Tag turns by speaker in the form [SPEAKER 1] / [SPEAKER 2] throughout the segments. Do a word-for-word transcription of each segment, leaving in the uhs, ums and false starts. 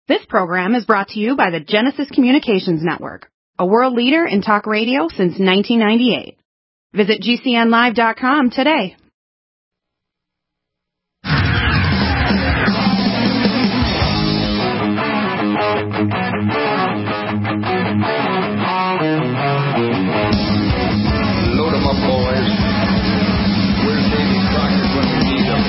[SPEAKER 1] This program is brought to you by the Genesis Communications Network, a world leader in talk radio since nineteen ninety-eight. Visit G C N live dot com today.
[SPEAKER 2] Load 'em up, boys. Where's Davy Crockett when we need him?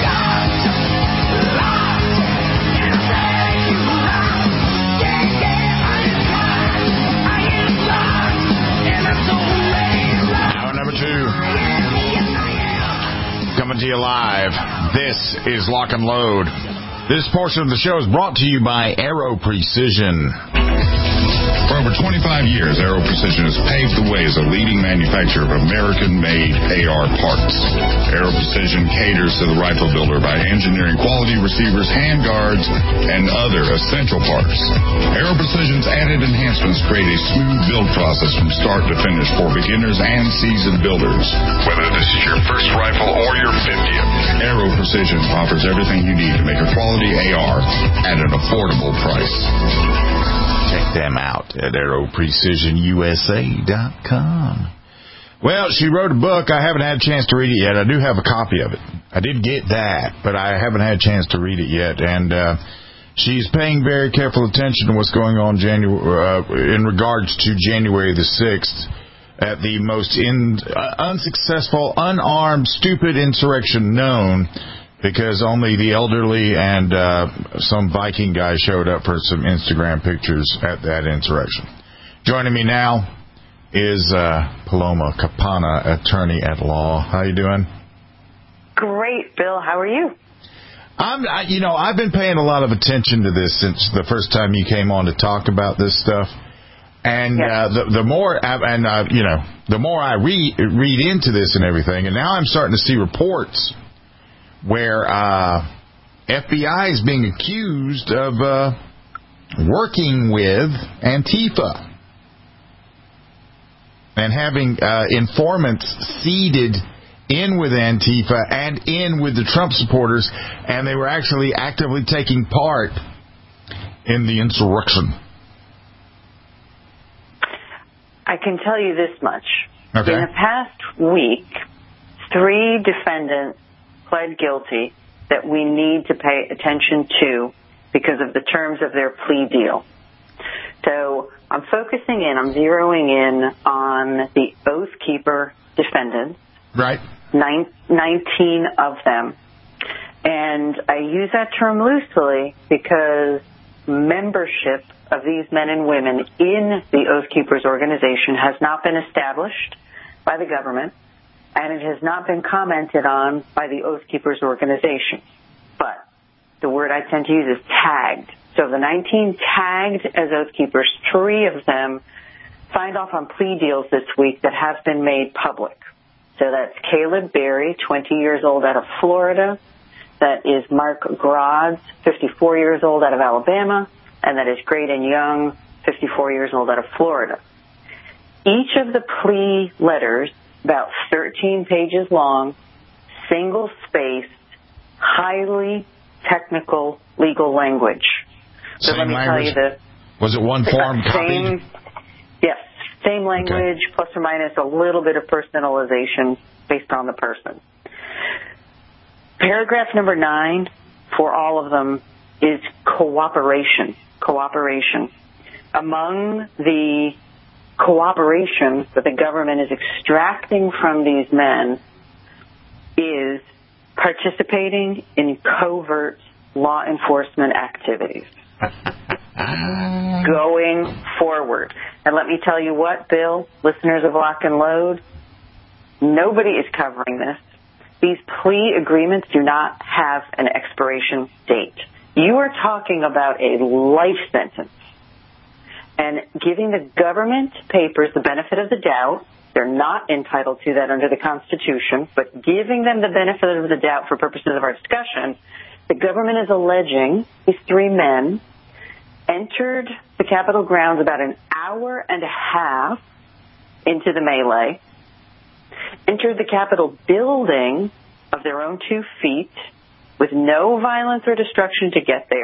[SPEAKER 3] Hour number two. Coming to you live. This is Lock and Load. This portion of the show is brought to you by Aero Precision.
[SPEAKER 4] For over twenty-five years, Aero Precision has paved the way as a leading manufacturer of American-made A R parts. Aero Precision caters to the rifle builder by engineering quality receivers, handguards, and other essential parts. Aero Precision's added enhancements create a smooth build process from start to finish for beginners and seasoned builders. Whether this is your first rifle or your fiftieth, Aero Precision offers everything you need to make a quality A R at an affordable price.
[SPEAKER 3] Check them out at aero precision u s a dot com. Well, she wrote a book. I haven't had a chance to read it yet. I do have a copy of it. I did get that, but I haven't had a chance to read it yet. And uh, she's paying very careful attention to what's going on Janu- uh, in regards to January the sixth at the most in, uh, unsuccessful, unarmed, stupid insurrection known, because only the elderly and uh, some Viking guy showed up for some Instagram pictures at that insurrection. Joining me now is uh, Paloma Campana, attorney at law. How you doing?
[SPEAKER 5] Great, Bill. How are you?
[SPEAKER 3] I'm, I, you know, I've been paying a lot of attention to this since the first time you came on to talk about this stuff. And
[SPEAKER 5] yes.
[SPEAKER 3] uh, the, the more, and uh, you know, the more I read read into this and everything, and now I'm starting to see reports where uh, F B I is being accused of uh, working with Antifa and having uh, informants seated in with Antifa and in with the Trump supporters, and they were actually actively taking part in the insurrection.
[SPEAKER 5] I can tell you this much.
[SPEAKER 3] Okay.
[SPEAKER 5] In the past week, three defendants pled guilty that we need to pay attention to because of the terms of their plea deal. So I'm focusing in, I'm zeroing in on the Oath Keeper defendants.
[SPEAKER 3] Right.
[SPEAKER 5] Nine, nineteen of them. And I use that term loosely because membership of these men and women in the Oath Keepers organization has not been established by the government, and it has not been commented on by the Oath Keepers organization. But the word I tend to use is tagged. So the nineteen tagged as Oath Keepers, three of them signed off on plea deals this week that have been made public. So that's Caleb Berry, twenty years old, out of Florida. That is Mark Grods, fifty-four years old, out of Alabama. And that is Graydon Young, fifty-four years old, out of Florida. Each of the plea letters, about thirteen pages long, single-spaced, highly technical legal language. So
[SPEAKER 3] Same
[SPEAKER 5] let me
[SPEAKER 3] language?
[SPEAKER 5] tell you the...
[SPEAKER 3] Was it one form copied?
[SPEAKER 5] Same, yes, same language,
[SPEAKER 3] Okay.
[SPEAKER 5] plus or minus a little bit of personalization based on the person. Paragraph number nine for all of them is cooperation. Cooperation. Among the cooperation that the government is extracting from these men is participating in covert law enforcement activities. Going forward. And let me tell you what, Bill, listeners of Lock and Load, nobody is covering this. These plea agreements do not have an expiration date. You are talking about a life sentence. And giving the government papers the benefit of the doubt, they're not entitled to that under the Constitution, but giving them the benefit of the doubt for purposes of our discussion, the government is alleging these three men entered the Capitol grounds about an hour and a half into the melee, entered the Capitol building of their own two feet with no violence or destruction to get there,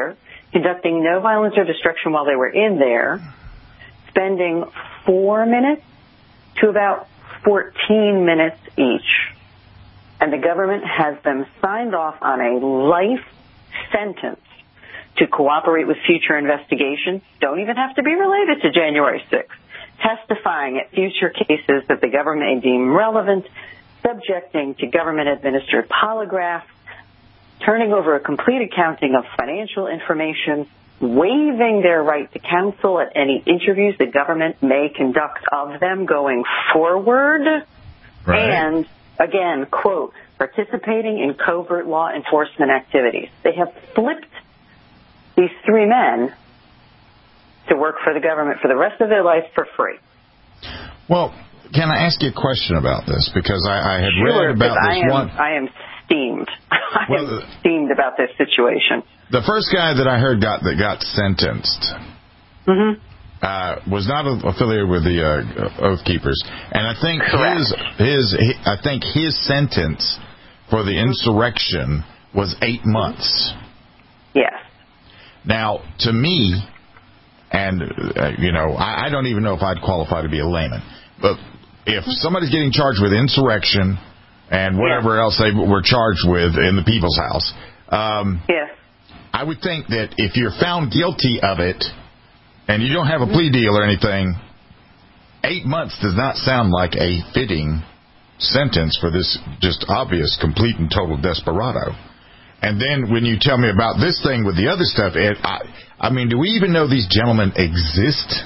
[SPEAKER 5] conducting no violence or destruction while they were in there, spending four minutes to about fourteen minutes each. And the government has them signed off on a life sentence to cooperate with future investigations. Don't even have to be related to January sixth. Testifying at future cases that the government may deem relevant, subjecting to government-administered polygraphs, turning over a complete accounting of financial information, waiving their right to counsel at any interviews the government may conduct of them going forward,
[SPEAKER 3] right.
[SPEAKER 5] And, again, quote, participating in covert law enforcement activities. They have flipped these three men to work for the government for the rest of their life for free.
[SPEAKER 3] Well, can I ask you a question about this? Because I, I had
[SPEAKER 5] sure,
[SPEAKER 3] read about this
[SPEAKER 5] I am,
[SPEAKER 3] one.
[SPEAKER 5] I am steamed. I
[SPEAKER 3] well,
[SPEAKER 5] am steamed about this situation.
[SPEAKER 3] The first guy that I heard got that got sentenced
[SPEAKER 5] mm-hmm.
[SPEAKER 3] uh, was not affiliated with the uh, Oath Keepers, and I think
[SPEAKER 5] Correct.
[SPEAKER 3] his his he, I think his sentence for the insurrection was eight months.
[SPEAKER 5] Yes.
[SPEAKER 3] Now, to me, and uh, you know, I, I don't even know if I'd qualify to be a layman, but if somebody's getting charged with insurrection and whatever
[SPEAKER 5] yes.
[SPEAKER 3] else they were charged with in the People's House, um,
[SPEAKER 5] yes.
[SPEAKER 3] I would think that if you're found guilty of it and you don't have a plea deal or anything, eight months does not sound like a fitting sentence for this just obvious, complete and total desperado. And then when you tell me about this thing with the other stuff, Ed, I, I mean, do we even know these gentlemen exist?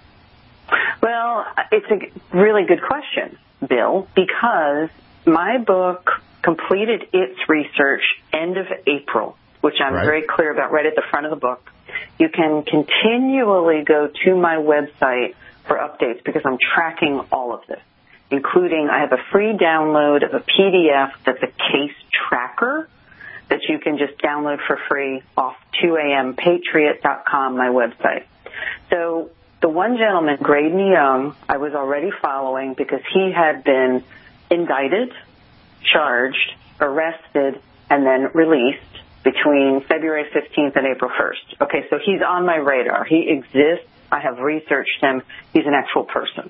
[SPEAKER 5] Well, it's a really good question, Bill, because my book completed its research end of April, which I'm
[SPEAKER 3] right.
[SPEAKER 5] very clear about right at the front of the book. You can continually go to my website for updates because I'm tracking all of this, including I have a free download of a P D F that's a case tracker that you can just download for free off two a m patriot dot com, my website. So the one gentleman, Graydon Young, I was already following because he had been indicted, charged, arrested, and then released between February fifteenth and April first. Okay, so he's on my radar. He exists. I have researched him. He's an actual person.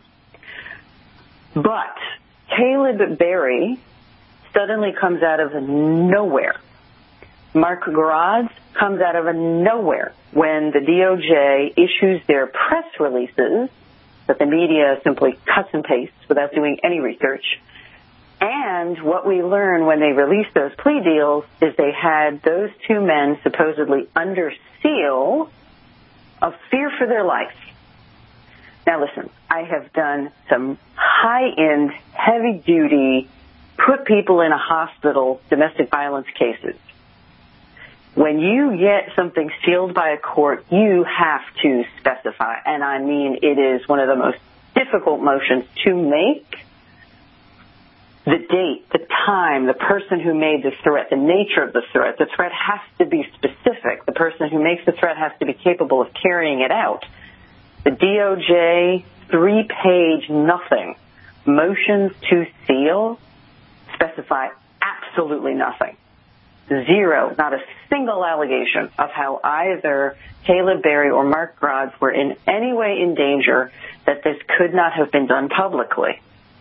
[SPEAKER 5] But Caleb Berry suddenly comes out of nowhere. Mark Graz comes out of nowhere when the D O J issues their press releases that the media simply cuts and pastes without doing any research. And what we learn when they release those plea deals is they had those two men supposedly under seal of fear for their life. Now listen, I have done some high-end, heavy-duty, put people in a hospital domestic violence cases. When you get something sealed by a court, you have to specify. And I mean, it is one of the most difficult motions to make. The date, the time, the person who made the threat, the nature of the threat. The threat has to be specific. The person who makes the threat has to be capable of carrying it out. The D O J, three-page nothing, motions to seal specify absolutely nothing. Zero, not a single allegation of how either Caleb Berry or Mark Graz were in any way in danger, that this could not have been done publicly.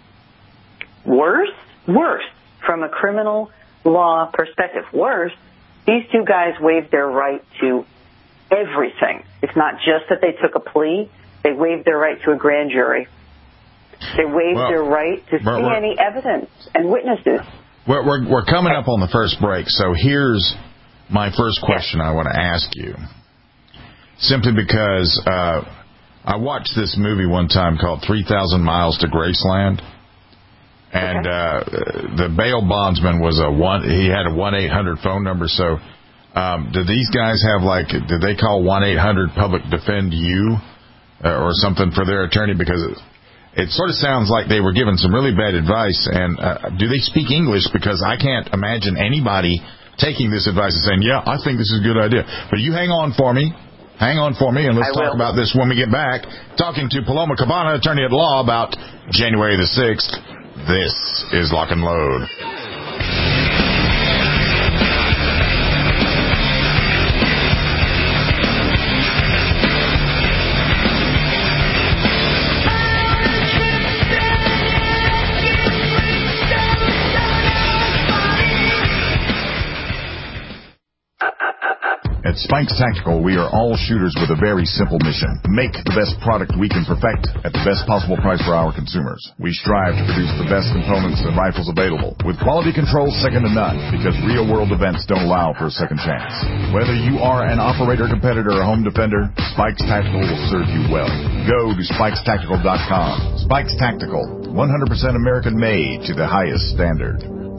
[SPEAKER 5] Worse, worse, from a criminal law perspective, worse, these two guys waived their right to everything. It's not just that they took a plea. They waived their right to a grand jury. They waived
[SPEAKER 3] well,
[SPEAKER 5] their right to see any evidence and witnesses.
[SPEAKER 3] We're, we're, we're coming up on the first break, so here's my first question I want to ask you. Simply because uh, I watched this movie one time called three thousand miles to Graceland. And
[SPEAKER 5] okay.
[SPEAKER 3] uh, the bail bondsman was a one. He had a one eight hundred phone number. So, um, do these guys have like? Did they call one eight hundred Public Defend You uh, or something for their attorney? Because it, it sort of sounds like they were given some really bad advice. And uh, do they speak English? Because I can't imagine anybody taking this advice and saying, "Yeah, I think this is a good idea." But you hang on for me. Hang on for me, and let's
[SPEAKER 5] I
[SPEAKER 3] talk
[SPEAKER 5] will.
[SPEAKER 3] about this when we get back. Talking to Paloma Cabana, attorney at law, about January the sixth. This is Lock and Load.
[SPEAKER 4] Spikes Tactical, we are all shooters with a very simple mission. Make the best product we can perfect at the best possible price for our consumers. We strive to produce the best components and rifles available, with quality control second to none, because real-world events don't allow for a second chance. Whether you are an operator, competitor, or home defender, Spikes Tactical will serve you well. Go to spikes tactical dot com. Spikes Tactical, one hundred percent American-made to the highest standard.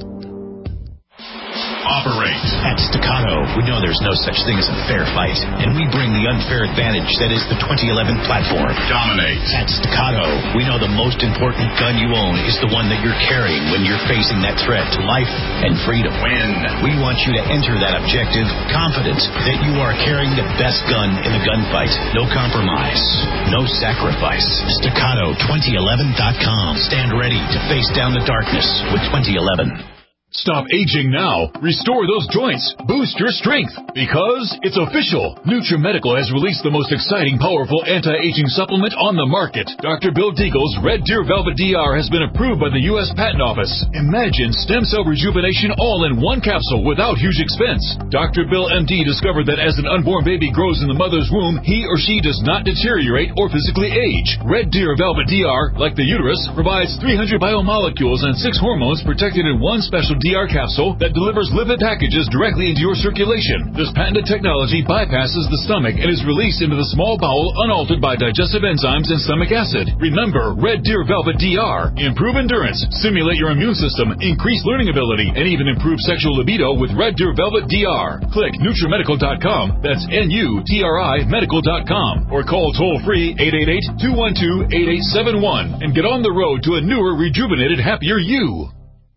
[SPEAKER 6] Operate. At Staccato, we know there's no such thing as a fair fight, and we bring the unfair advantage that is the twenty eleven platform. Dominate. At Staccato, we know the most important gun you own is the one that you're carrying when you're facing that threat to life and freedom. Win. We want you to enter that objective confident that you are carrying the best gun in the gunfight. No compromise. No sacrifice. Staccato twenty eleven dot com. Stand ready to face down the darkness with twenty eleven.
[SPEAKER 7] Stop aging now. Restore those joints. Boost your strength. Because it's official. NutriMedical has released the most exciting, powerful anti-aging supplement on the market. Doctor Bill Deagle's Red Deer Velvet D R has been approved by the U S Patent Office. Imagine stem cell rejuvenation all in one capsule without huge expense. Doctor Bill M D discovered that as an unborn baby grows in the mother's womb, he or she does not deteriorate or physically age. Red Deer Velvet D R, like the uterus, provides three hundred biomolecules and six hormones protected in one special D R capsule that delivers lipid packages directly into your circulation. This patented technology bypasses the stomach and is released into the small bowel unaltered by digestive enzymes and stomach acid. Remember, Red Deer Velvet D R. Improve endurance, stimulate your immune system, increase learning ability, and even improve sexual libido with Red Deer Velvet D R. Click NutriMedical dot com, that's N U T R I medical dot com, or call toll-free eight eight eight, two one two, eight eight seven one and get on the road to a newer, rejuvenated, happier you.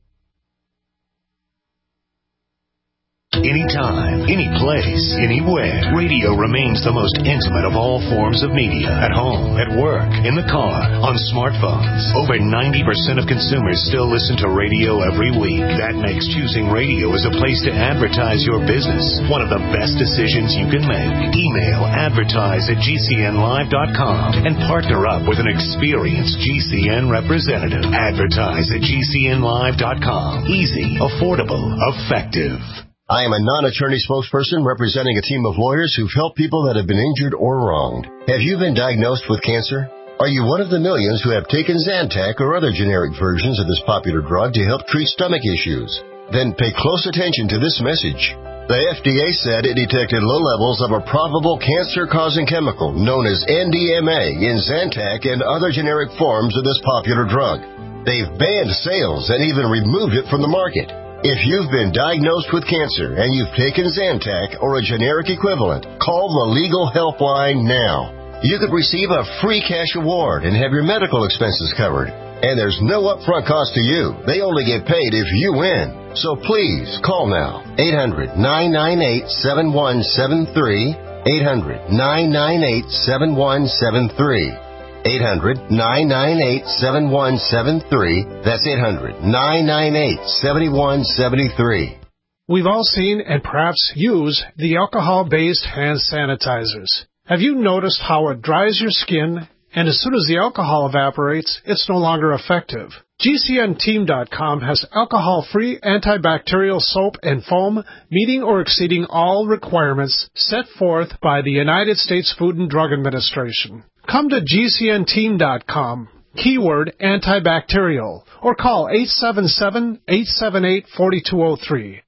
[SPEAKER 6] Anytime, any place, anywhere. Radio remains the most intimate of all forms of media. At home, at work, in the car, on smartphones. Over ninety percent of consumers still listen to radio every week. That makes choosing radio as a place to advertise your business one of the best decisions you can make. Email advertise at G C N live dot com and partner up with an experienced G C N representative. Advertise at G C N live dot com. Easy, affordable, effective.
[SPEAKER 8] I am a non-attorney spokesperson representing a team of lawyers who've helped people that have been injured or wronged. Have you been diagnosed with cancer? Are you one of the millions who have taken Zantac or other generic versions of this popular drug to help treat stomach issues? Then pay close attention to this message. The F D A said it detected low levels of a probable cancer-causing chemical known as N D M A in Zantac and other generic forms of this popular drug. They've banned sales and even removed it from the market. If you've been diagnosed with cancer and you've taken Zantac or a generic equivalent, call the Legal Helpline now. You could receive a free cash award and have your medical expenses covered. And there's no upfront cost to you. They only get paid if you win. So please, call now. eight hundred, nine nine eight, seven one seven three. eight hundred, nine nine eight, seven one seven three. eight hundred, nine nine eight, seven one seven three. That's eight hundred, nine nine eight, seven one seven three.
[SPEAKER 9] We've all seen and perhaps use the alcohol-based hand sanitizers. Have you noticed how it dries your skin, and as soon as the alcohol evaporates, it's no longer effective? G C N team dot com has alcohol-free antibacterial soap and foam meeting or exceeding all requirements set forth by the United States Food and Drug Administration. Come to G C N team dot com, keyword antibacterial, or call eight seven seven, eight seven eight, four two zero three.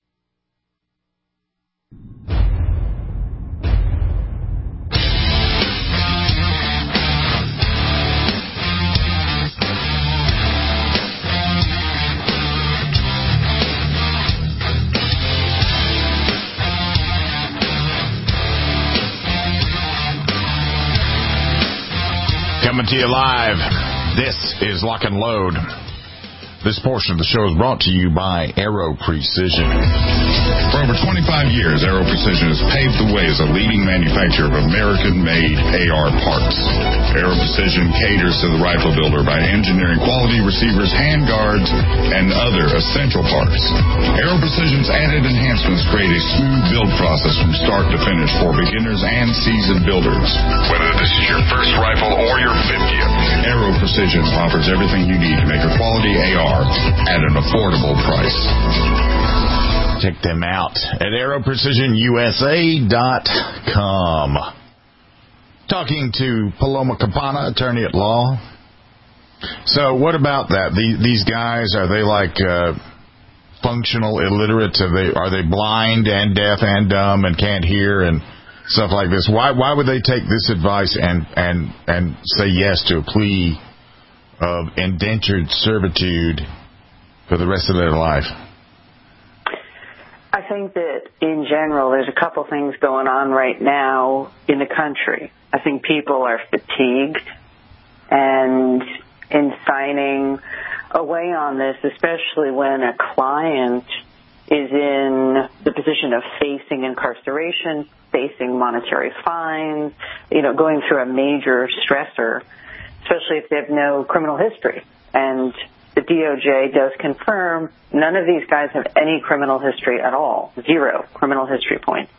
[SPEAKER 3] Coming to you live, this is Lock and Load. This portion of the show is brought to you by Aero Precision.
[SPEAKER 4] For over twenty-five years, Aero Precision has paved the way as a leading manufacturer of American-made A R parts. Aero Precision caters to the rifle builder by engineering quality receivers, handguards, and other essential parts. Aero Precision's added enhancements create a smooth build process from start to finish for beginners and seasoned builders. Whether this is your first rifle or your fiftieth, Aero Precision offers everything you need to make a quality A R at an affordable price.
[SPEAKER 3] Check them out at aero precision u s a dot com. Talking to Paloma Campana, attorney at law. So what about that? These guys, are they like uh, functional illiterates? Are they, are they blind and deaf and dumb and can't hear and stuff like this? Why why would they take this advice and, and, and say yes to a plea of indentured servitude for the rest of their life?
[SPEAKER 5] I think that in general there's a couple things going on right now in the country. I think people are fatigued, and in signing away on this, especially when a client is in the position of facing incarceration, facing monetary fines, you know, going through a major stressor, especially if they have no criminal history. And the D O J does confirm none of these guys have any criminal history at all. Zero criminal history points.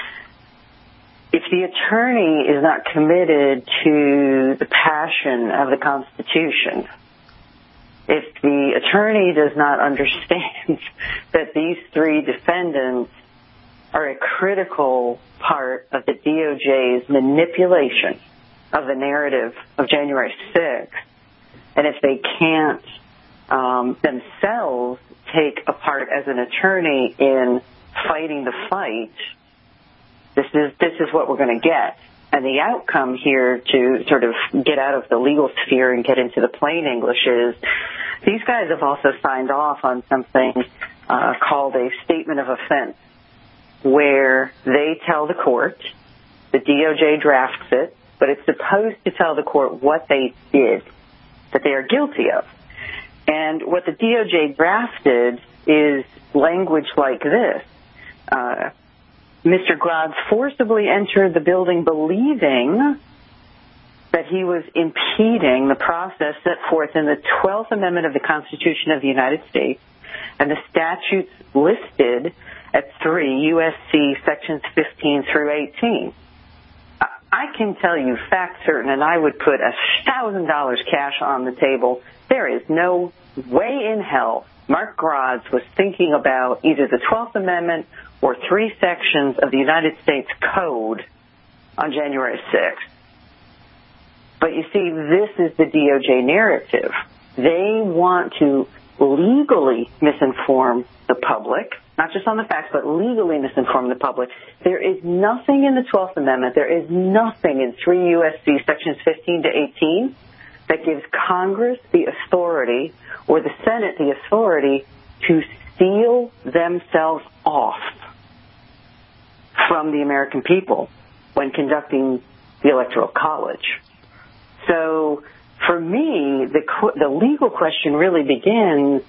[SPEAKER 5] If the attorney is not committed to the passion of the Constitution, if the attorney does not understand that these three defendants are a critical part of the D O J's manipulation of the narrative of January sixth, and if they can't um, themselves take a part as an attorney in fighting the fight, this is this is what we're going to get. And the outcome here, to sort of get out of the legal sphere and get into the plain English, is these guys have also signed off on something uh, called a statement of offense, where they tell the court, the D O J drafts it, but it's supposed to tell the court what they did, that they are guilty of. And what the D O J drafted is language like this. Uh, Mister Graz forcibly entered the building believing that he was impeding the process set forth in the twelfth Amendment of the Constitution of the United States and the statutes listed at three U S C sections fifteen through eighteen. I can tell you fact certain, and I would put a thousand dollars cash on the table, there is no way in hell Mark Graz was thinking about either the twelfth Amendment or three sections of the United States Code on January sixth. But you see, this is the D O J narrative. They want to legally misinform the public, not just on the facts, but legally misinform the public. There is nothing in the twelfth Amendment, there is nothing in three U S C sections fifteen to eighteen that gives Congress the authority or the Senate the authority to seal themselves off from the American people when conducting the Electoral College. So for me, the the legal question really begins,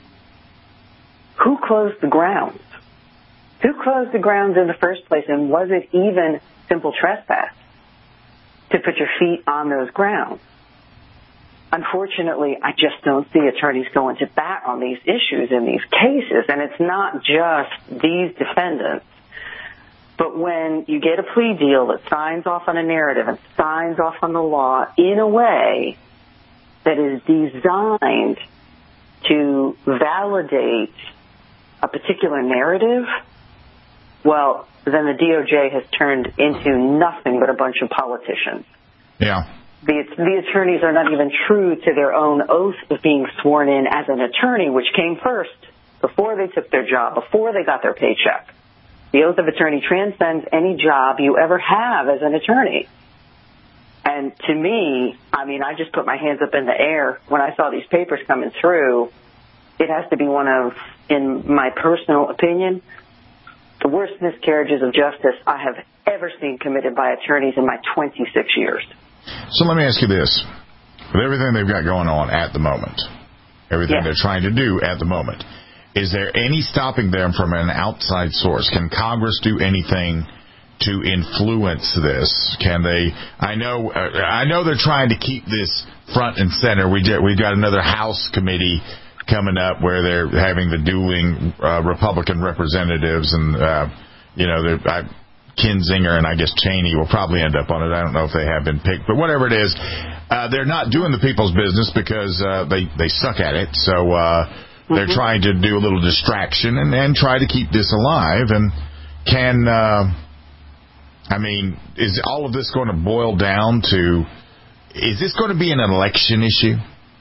[SPEAKER 5] who closed the grounds? Who closed the grounds in the first place, and was it even simple trespass to put your feet on those grounds? Unfortunately, I just don't see attorneys going to bat on these issues in these cases, and it's not just these defendants. But when you get a plea deal that signs off on a narrative and signs off on the law in a way that is designed to validate a particular narrative, well, then the D O J has turned into nothing but a bunch of politicians.
[SPEAKER 3] Yeah.
[SPEAKER 5] The, the attorneys are not even true to their own oath of being sworn in as an attorney, which came first, before they took their job, before they got their paycheck. The oath of attorney transcends any job you ever have as an attorney. And to me, I mean, I just put my hands up in the air when I saw these papers coming through. It has to be one of, in my personal opinion, the worst miscarriages of justice I have ever seen committed by attorneys in my twenty-six years.
[SPEAKER 3] So let me ask you this. With everything they've got going on at the moment, everything yes. they're trying to do at the moment, is there any stopping them from an outside source? Can Congress do anything to influence this? Can they? I know, uh, I know they're trying to keep this front and center. We get, we've got another House committee coming up where they're having the dueling uh, Republican representatives, and uh, you know, they're, I, Kinzinger and I guess Cheney will probably end up on it. I don't know if they have been picked, but whatever it is, uh, they're not doing the people's business because uh, they they suck at it. So. Uh, They're mm-hmm. trying to do a little distraction and, and try to keep this alive. And can, uh, I mean, is all of this going to boil down to, is this going to be an election issue?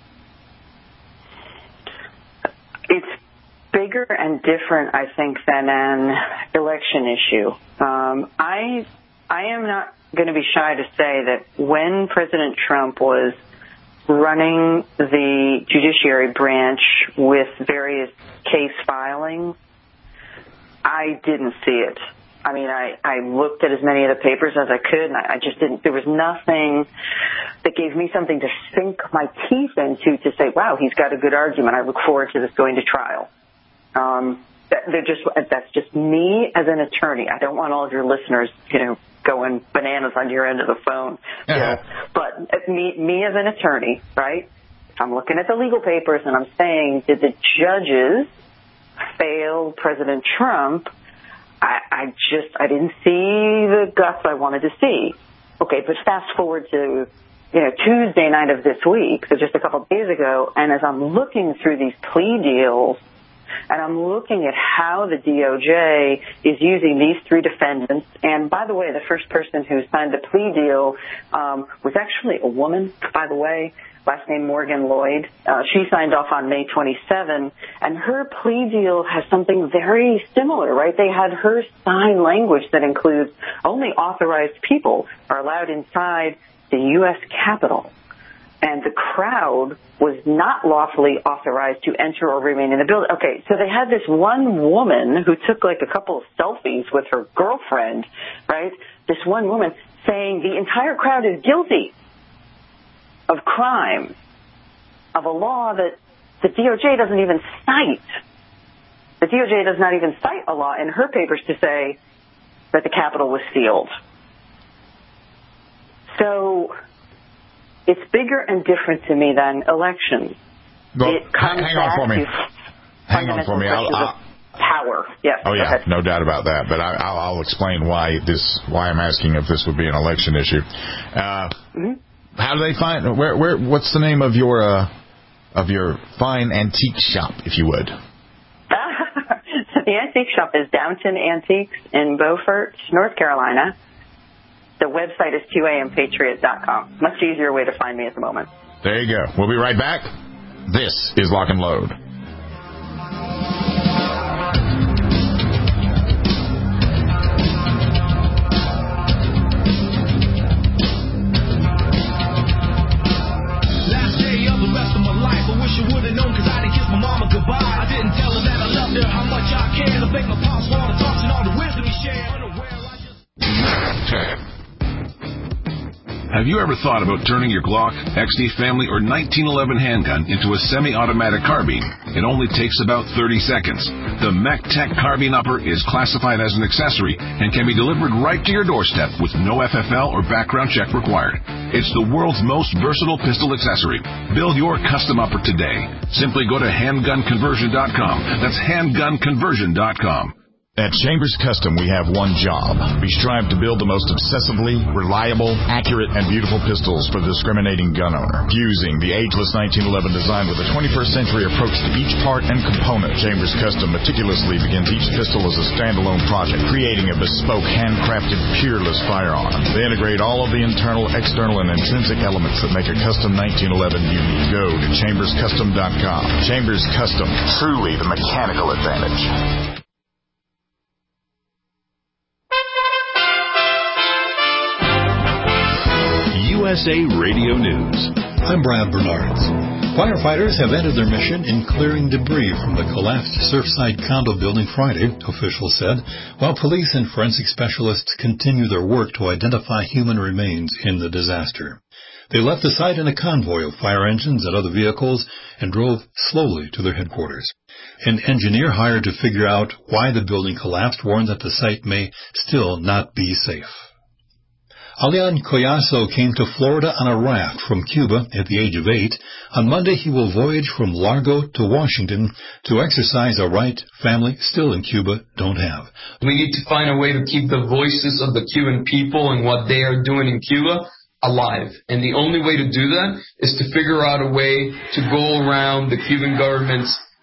[SPEAKER 5] It's bigger and different, I think, than an election issue. Um, I, I am not going to be shy to say that when President Trump was running the judiciary branch with various case filings, I didn't see it. I mean, I, I looked at as many of the papers as I could, and I, I just didn't, there was nothing that gave me something to sink my teeth into to say, wow, he's got a good argument. I look forward to this going to trial. Um, that, they're just, that's just me as an attorney. I don't want all of your listeners, you know, going bananas on your end of the phone. You know, but me, me as an attorney, right, I'm looking at the legal papers and I'm saying, did the judges fail President Trump? I, I just, I didn't see the guts I wanted to see. Okay, but fast forward to, you know, Tuesday night of this week, so just a couple of days ago, and as I'm looking through these plea deals, and I'm looking at how the D O J is using these three defendants. And by the way, the first person who signed the plea deal um, was actually a woman, by the way, last name Morgan Lloyd. Uh, she signed off on May twenty-seventh, and her plea deal has something very similar, right? They had her sign language that includes only authorized people are allowed inside the U S Capitol. And the crowd was not lawfully authorized to enter or remain in the building. Okay, so they had this one woman who took like a couple of selfies with her girlfriend, right? This one woman saying the entire crowd is guilty of crime, of a law that the D O J doesn't even cite. The D O J does not even cite a law in her papers to say that the Capitol was sealed. So it's bigger and different to me than elections.
[SPEAKER 3] Well,
[SPEAKER 5] it comes
[SPEAKER 3] hang on for me. Hang on for me. I'll, I'll,
[SPEAKER 5] power. Yes.
[SPEAKER 3] Oh yeah, no doubt about that. But I, I'll, I'll explain why this. Why I'm asking if this would be an election issue. Uh, mm-hmm. How do they find? Where? Where? What's the name of your uh, of your fine antique shop, if you would?
[SPEAKER 5] The antique shop is Downton Antiques in Beaufort, North Carolina. The website is two a m patriot dot com. Much easier way to find me at the moment.
[SPEAKER 3] There you go. We'll be right back. This is Lock and Load.
[SPEAKER 10] Last day of the rest of my life. I wish I would have known because I didn't kiss my mama goodbye. I didn't tell her that I loved her, how much I care. To make my pops want to talk and all the wisdom he shared. Unaware, I just...
[SPEAKER 11] Have you ever thought about turning your Glock, X D Family, or nineteen eleven handgun into a semi-automatic carbine? It only takes about thirty seconds. The MechTech Carbine Upper is classified as an accessory and can be delivered right to your doorstep with no F F L or background check required. It's the world's most versatile pistol accessory. Build your custom upper today. Simply go to handgun conversion dot com. That's handgun conversion dot com.
[SPEAKER 3] At Chambers Custom, we have one job. We strive to build the most obsessively reliable, accurate, and beautiful pistols for the discriminating gun owner. Fusing the ageless nineteen eleven design with a twenty-first century approach to each part and component, Chambers Custom meticulously begins each pistol as a standalone project, creating a bespoke, handcrafted, peerless firearm. They integrate all of the internal, external, and intrinsic elements that make a custom nineteen eleven unique. Go to chambers custom dot com. Chambers Custom, truly the mechanical advantage.
[SPEAKER 12] U S A Radio News. I'm Brad Bernards. Firefighters have ended their mission in clearing debris from the collapsed Surfside condo building Friday, officials said, while police and forensic specialists continue their work to identify human remains in the disaster. They left the site in a convoy of fire engines and other vehicles and drove slowly to their headquarters. An engineer hired to figure out why the building collapsed warned that the site may still not be safe. Alian Collazo came to Florida on a raft from Cuba at the age of eight. On Monday, he will voyage from Largo to Washington to exercise a right family still in Cuba don't have.
[SPEAKER 13] We need to find a way to keep the voices of the Cuban people and what they are doing in Cuba alive. And the only way to do that is to figure out a way to go around the Cuban government's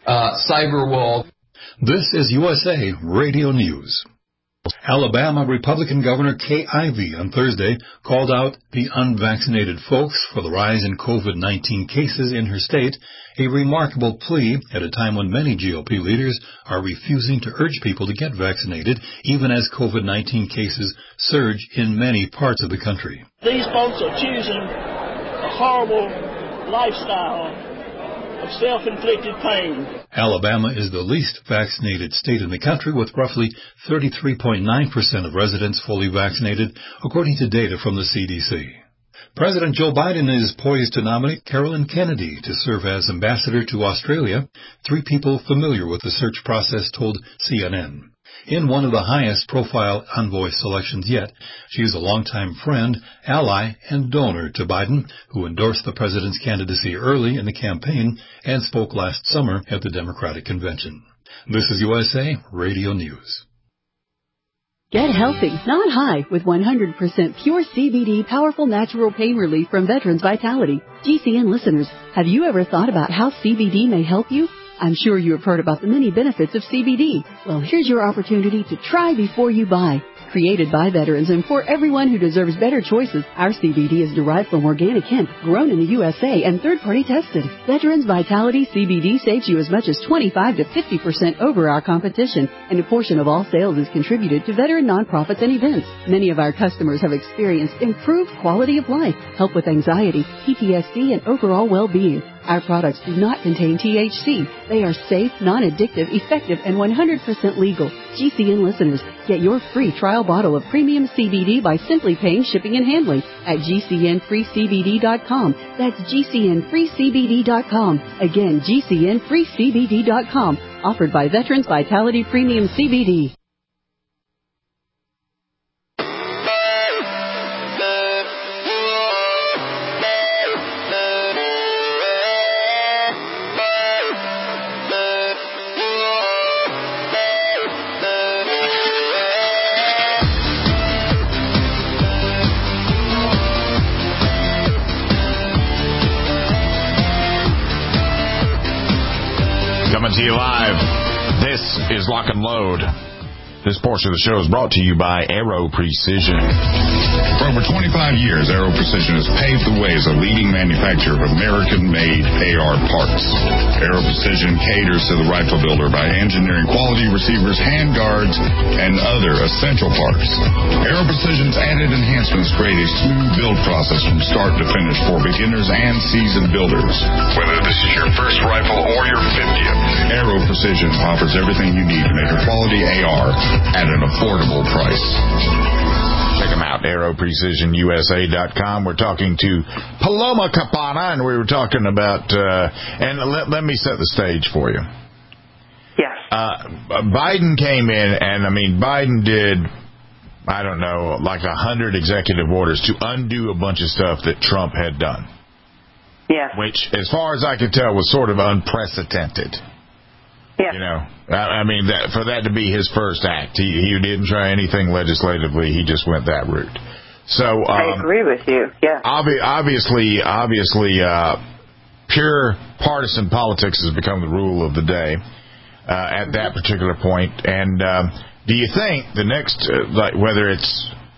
[SPEAKER 13] uh, cyber wall.
[SPEAKER 12] This is U S A Radio News. Alabama Republican Governor Kay Ivey on Thursday called out the unvaccinated folks for the rise in COVID nineteen cases in her state, a remarkable plea at a time when many G O P leaders are refusing to urge people to get vaccinated, even as COVID nineteen cases surge in many parts of the country.
[SPEAKER 14] These folks are choosing a horrible lifestyle of self-inflicted pain.
[SPEAKER 12] Alabama is the least vaccinated state in the country, with roughly thirty-three point nine percent of residents fully vaccinated, according to data from the C D C. President Joe Biden is poised to nominate Carolyn Kennedy to serve as ambassador to Australia, three people familiar with the search process told C N N. In one of the highest profile envoy selections yet, she is a longtime friend, ally, and donor to Biden, who endorsed the president's candidacy early in the campaign and spoke last summer at the Democratic Convention. This is U S A Radio News.
[SPEAKER 15] Get healthy, not high, with one hundred percent pure C B D powerful natural pain relief from Veterans Vitality. G C N listeners, have you ever thought about how C B D may help you? I'm sure you have heard about the many benefits of C B D. Well, here's your opportunity to try before you buy. Created by veterans and for everyone who deserves better choices, our C B D is derived from organic hemp, grown in the U S A and third-party tested. Veterans Vitality C B D saves you as much as twenty-five to fifty percent over our competition, and a portion of all sales is contributed to veteran nonprofits and events. Many of our customers have experienced improved quality of life, help with anxiety, P T S D, and overall well-being. Our products do not contain T H C. They are safe, non-addictive, effective, and one hundred percent legal. G C N listeners, get your free trial bottle of premium C B D by simply paying shipping and handling at G C N free C B D dot com. That's G C N free C B D dot com. Again, G C N free C B D dot com. Offered by Veterans Vitality Premium C B D.
[SPEAKER 3] Coming to you live, this is Lock and Load. This portion of the show is brought to you by Aero Precision.
[SPEAKER 4] For over twenty-five years, Aero Precision has paved the way as a leading manufacturer of American-made A R parts. Aero Precision caters to the rifle builder by engineering quality receivers, handguards, and other essential parts. Aero Precision's added enhancements create a smooth build process from start to finish for beginners and seasoned builders. Whether this is your first rifle or your fiftieth, Aero Precision offers everything you need to make a quality A R at an affordable price.
[SPEAKER 3] Check them out, aero precision U S A dot com. We're talking to Paloma Campana, and we were talking about, uh, and let, let me set the stage for you.
[SPEAKER 5] Yes.
[SPEAKER 3] Uh, Biden came in, and, I mean, Biden did, I don't know, like a hundred executive orders to undo a bunch of stuff that Trump had done.
[SPEAKER 5] Yes.
[SPEAKER 3] Which, as far as I could tell, was sort of unprecedented.
[SPEAKER 5] Yeah.
[SPEAKER 3] You know, I, I mean, that, for that to be his first act, he, he didn't try anything legislatively. He just went that route. So um,
[SPEAKER 5] I agree with you. Yeah.
[SPEAKER 3] Obvi- obviously, obviously, uh, pure partisan politics has become the rule of the day uh, at that particular point. And um, do you think the next, uh, like whether it's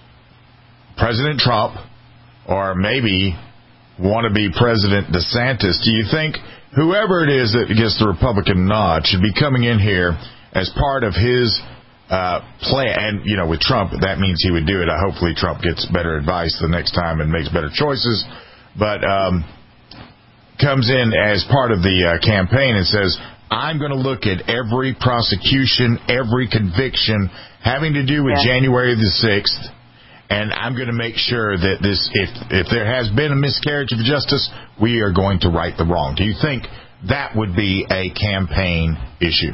[SPEAKER 3] President Trump or maybe wannabe President DeSantis, do you think whoever it is that gets the Republican nod should be coming in here as part of his uh, plan? And, you know, with Trump, that means he would do it. Uh, hopefully Trump gets better advice the next time and makes better choices. But um, comes in as part of the uh, campaign and says, I'm going to look at every prosecution, every conviction having to do with yeah. January the sixth, and I'm going to make sure that this, if if there has been a miscarriage of justice, we are going to right the wrong. Do you think that would be a campaign issue?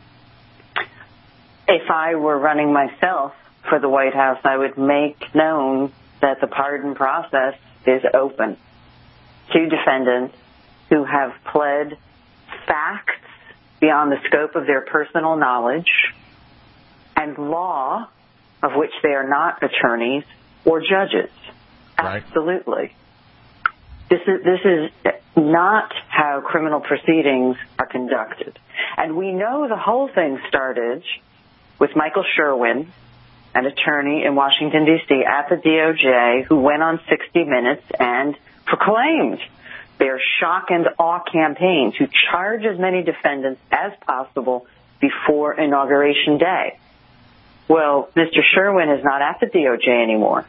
[SPEAKER 5] If I were running myself for the White House, I would make known that the pardon process is open to defendants who have pled facts beyond the scope of their personal knowledge and law of which they are not attorneys or judges.
[SPEAKER 3] Right.
[SPEAKER 5] Absolutely. This is this is not how criminal proceedings are conducted. And we know the whole thing started with Michael Sherwin, an attorney in Washington, D C at the D O J, who went on sixty minutes and proclaimed their shock and awe campaign to charge as many defendants as possible before Inauguration Day. Well, Mister Sherwin is not at the D O J anymore.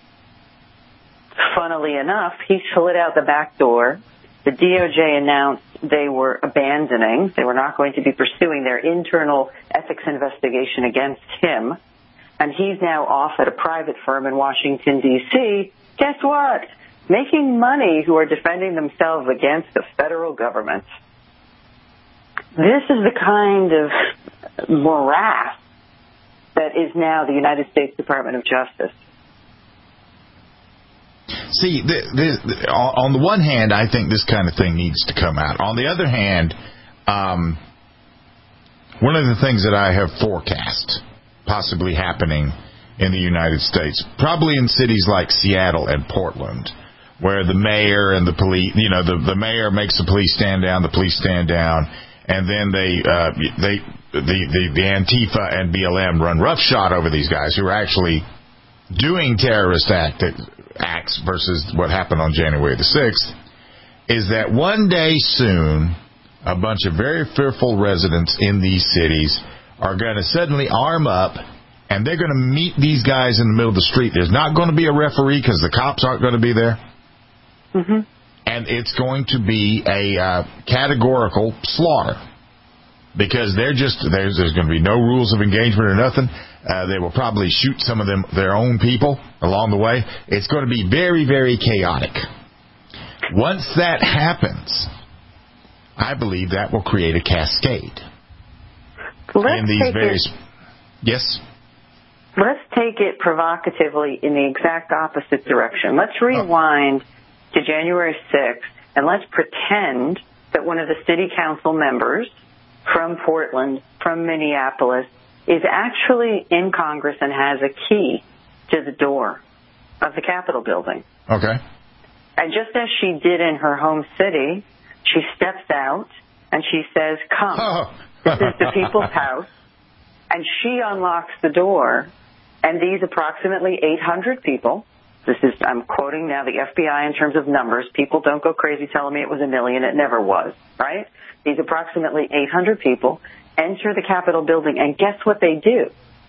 [SPEAKER 5] Funnily enough, he slid out the back door. The D O J announced they were abandoning, they were not going to be pursuing their internal ethics investigation against him. And he's now off at a private firm in Washington, D C Guess what? Making money who are defending themselves against the federal government. This is the kind of morass that is now the United States Department of Justice.
[SPEAKER 3] See, the, the, the, on the one hand, I think this kind of thing needs to come out. On the other hand, um, one of the things that I have forecast possibly happening in the United States, probably in cities like Seattle and Portland, where the mayor and the police, you know, the, the mayor makes the police stand down, the police stand down, and then they, uh, they, the, the, the Antifa and B L M run roughshod over these guys who are actually doing terrorist act, acts versus what happened on January the sixth, is that one day soon, a bunch of very fearful residents in these cities are going to suddenly arm up, and they're going to meet these guys in the middle of the street. There's not going to be a referee because the cops aren't going to be there.
[SPEAKER 5] Mm-hmm.
[SPEAKER 3] And it's going to be a uh, categorical slaughter because they're just there's there's going to be no rules of engagement or nothing. Uh, they will probably shoot some of them their own people along the way. It's going to be very, very chaotic. Once that happens, I believe that will create a cascade.
[SPEAKER 5] Let's
[SPEAKER 3] in these
[SPEAKER 5] take
[SPEAKER 3] various
[SPEAKER 5] it,
[SPEAKER 3] yes.
[SPEAKER 5] Let's take it provocatively in the exact opposite direction. Let's rewind oh. to January sixth, and let's pretend that one of the city council members from Portland, from Minneapolis, is actually in Congress and has a key to the door of the Capitol building.
[SPEAKER 3] Okay.
[SPEAKER 5] And just as she did in her home city, she steps out and she says, come. Oh. This is the people's house. And she unlocks the door, and these approximately eight hundred people, this is, I'm quoting now the F B I in terms of numbers. People don't go crazy telling me it was a million. It never was, right? These approximately eight hundred people enter the Capitol building, and guess what they do?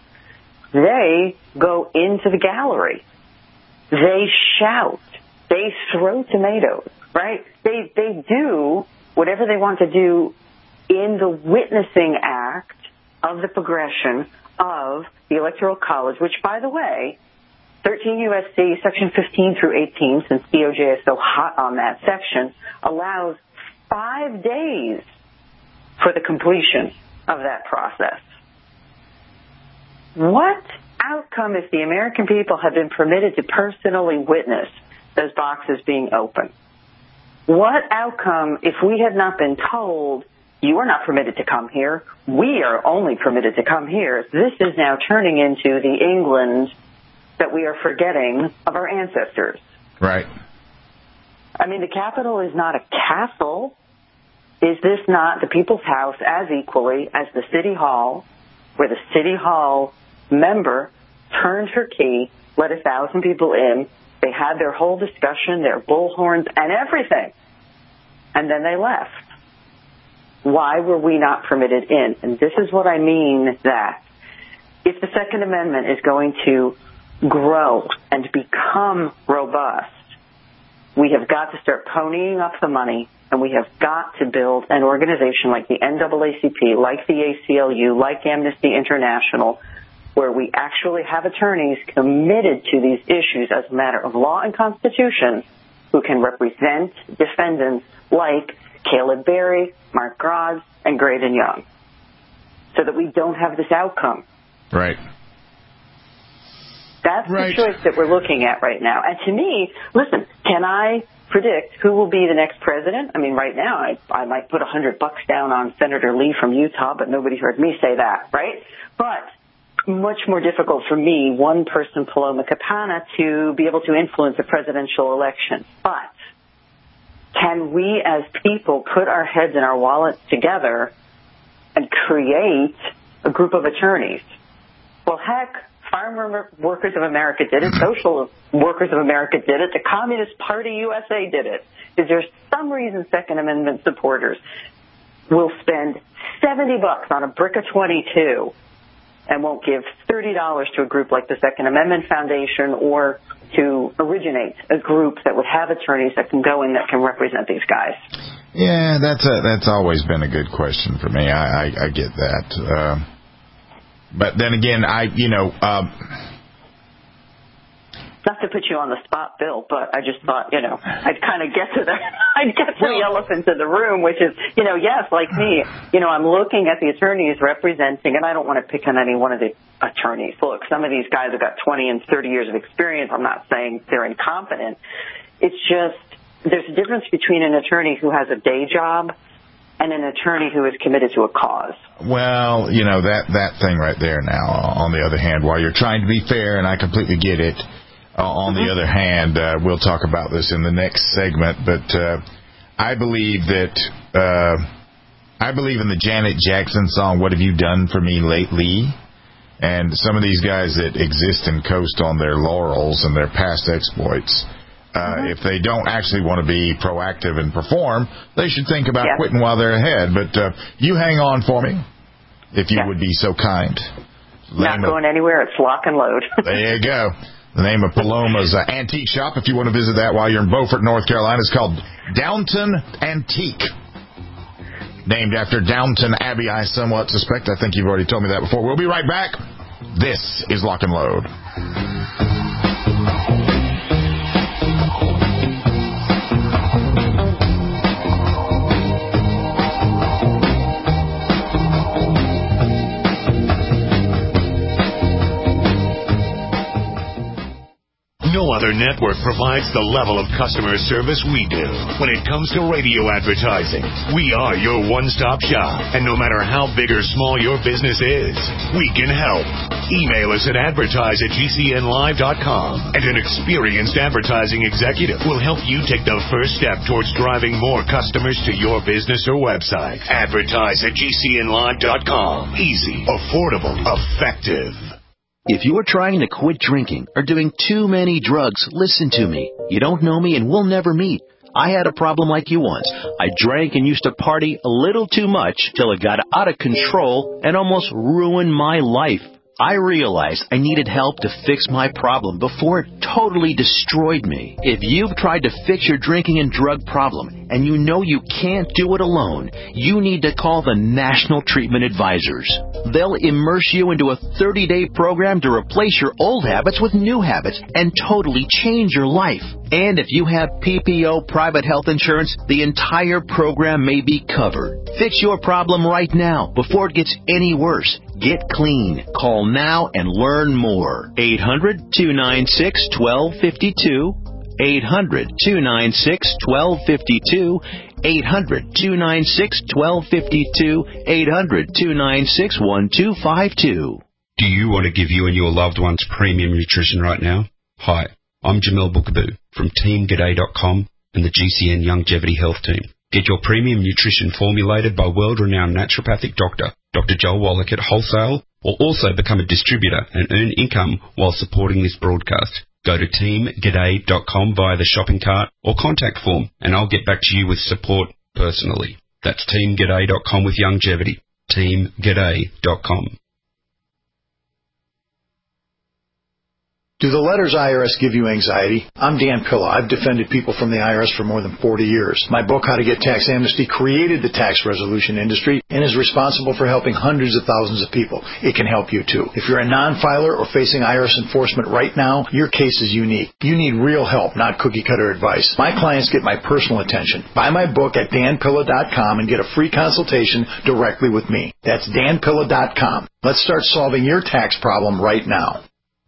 [SPEAKER 5] They go into the gallery. They shout. They throw tomatoes, right? They they do whatever they want to do in the witnessing act of the progression of the Electoral College, which, by the way, thirteen U S C Section fifteen through eighteen, since D O J is so hot on that section, allows five days for the completion of that process. What outcome if the American people have been permitted to personally witness those boxes being opened? What outcome if we had not been told, you are not permitted to come here, we are only permitted to come here? This is now turning into the England that we are forgetting of our ancestors.
[SPEAKER 3] Right.
[SPEAKER 5] I mean, the Capitol is not a castle. Is this not the people's house as equally as the City Hall, where the City Hall member turned her key, let a thousand people in, they had their whole discussion, their bullhorns and everything, and then they left? Why were we not permitted in? And this is what I mean, that if the Second Amendment is going to grow and become robust, we have got to start ponying up the money, and we have got to build an organization like the N double A C P, like the A C L U, like Amnesty International, where we actually have attorneys committed to these issues as a matter of law and constitution who can represent defendants like Caleb Berry, Mark Graz, and Graydon Young, so that we don't have this outcome.
[SPEAKER 3] Right.
[SPEAKER 5] That's
[SPEAKER 3] right.
[SPEAKER 5] the choice that we're looking at right now. And to me, listen, can I predict who will be the next president? I mean, right now, I, I might put a hundred bucks down on Senator Lee from Utah, but nobody heard me say that, right? But much more difficult for me, one person, Paloma Campana, to be able to influence a presidential election. But can we as people put our heads and our wallets together and create a group of attorneys? Well, heck, Farm Workers of America did it. Social Workers of America did it. The Communist Party U S A did it. Is there some reason Second Amendment supporters will spend seventy bucks on a brick of twenty-two and won't give thirty dollars to a group like the Second Amendment Foundation or to originate a group that would have attorneys that can go in that can represent these guys?
[SPEAKER 3] Yeah, that's a, that's always been a good question for me. I, I, I get that. Uh, but then again, I, you know, uh,
[SPEAKER 5] not to put you on the spot, Bill, but I just thought, you know, I'd kind of get to the, I'd get to the elephant in the room, which is, you know, yes, like me, you know, I'm looking at the attorneys representing, and I don't want to pick on any one of the attorneys. Look, some of these guys have got twenty and thirty years of experience. I'm not saying they're incompetent. It's just, there's a difference between an attorney who has a day job and an attorney who is committed to a cause.
[SPEAKER 3] Well, you know, that, that thing right there now, on the other hand, while you're trying to be fair, and I completely get it, Uh, on mm-hmm. the other hand, uh, we'll talk about this in the next segment, but uh, I believe that uh, I believe in the Janet Jackson song, "What Have You Done For Me Lately?" And some of these guys that exist and coast on their laurels and their past exploits, uh, mm-hmm. if they don't actually want to be proactive and perform, they should think about yeah. quitting while they're ahead. But uh, you hang on for me, if you yeah. would be so kind.
[SPEAKER 5] Not going of, anywhere. It's lock and load.
[SPEAKER 3] There you go. The name of Paloma's uh, antique shop, if you want to visit that while you're in Beaufort, North Carolina, is called Downton Antique. Named after Downton Abbey, I somewhat suspect. I think you've already told me that before. We'll be right back. This is Lock and Load.
[SPEAKER 6] No other network provides the level of customer service we do. When it comes to radio advertising, we are your one-stop shop. And no matter how big or small your business is, we can help. Email us at advertise at g c n live dot com, and an experienced advertising executive will help you take the first step towards driving more customers to your business or website. Advertise at g c n live dot com. Easy, affordable, effective.
[SPEAKER 16] If you are trying to quit drinking or doing too many drugs, listen to me. You don't know me and we'll never meet. I had a problem like you once. I drank and used to party a little too much till it got out of control and almost ruined my life. I realized I needed help to fix my problem before it totally destroyed me. If you've tried to fix your drinking and drug problem and you know you can't do it alone, you need to call the National Treatment Advisors. They'll immerse you into a thirty-day program to replace your old habits with new habits and totally change your life. And if you have P P O private health insurance, the entire program may be covered. Fix your problem right now before it gets any worse. Get clean. Call now and learn more. eight hundred, two nine six, one two five two. eight hundred, two nine six, one two five two. eight hundred, two nine six, one two five two. eight hundred, two nine six, one two five two.
[SPEAKER 17] Do you want to give you and your loved ones premium nutrition right now? Hi, I'm Jamel Bookaboo from team g'day dot com and the G C N Longevity Health Team. Get your premium nutrition formulated by world-renowned naturopathic doctor, Doctor Joel Wallach at Wholesale, or also become a distributor and earn income while supporting this broadcast. Go to team g'day dot com via the shopping cart or contact form, and I'll get back to you with support personally. That's team g'day dot com with Longevity. team g'day dot com.
[SPEAKER 18] Do the letters I R S give you anxiety? I'm Dan Pilla. I've defended people from the I R S for more than forty years. My book, How to Get Tax Amnesty, created the tax resolution industry and is responsible for helping hundreds of thousands of people. It can help you too. If you're a non-filer or facing I R S enforcement right now, your case is unique. You need real help, not cookie-cutter advice. My clients get my personal attention. Buy my book at dan pilla dot com and get a free consultation directly with me. That's dan pilla dot com. Let's start solving your tax problem right now.